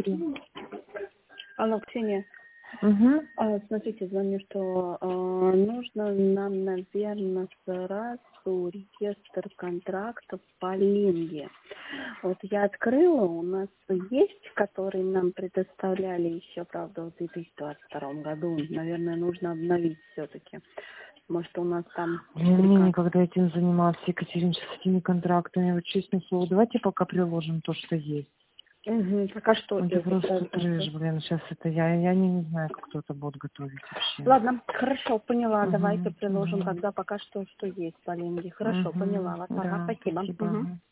Кирилл. Алло, Ксения. Угу. Смотрите, звоню, что нужно нам, наверное, сразу реестр контрактов по Линге. Вот я открыла, у нас есть, которые нам предоставляли еще, правда, в 2022 году. Наверное, нужно обновить все-таки. Может, у нас там... Я никогда этим занималась, Екатерина, с этими контрактами. Вот честное слово, давайте пока приложим то, что есть. Угу. Пока что Это просто трэш, блин, сейчас это я не знаю, как кто-то будет готовить вообще. Ладно, хорошо, поняла. Давайте приложим тогда пока что есть по Линге. Хорошо, поняла вас. Ага, Да, спасибо. спасибо.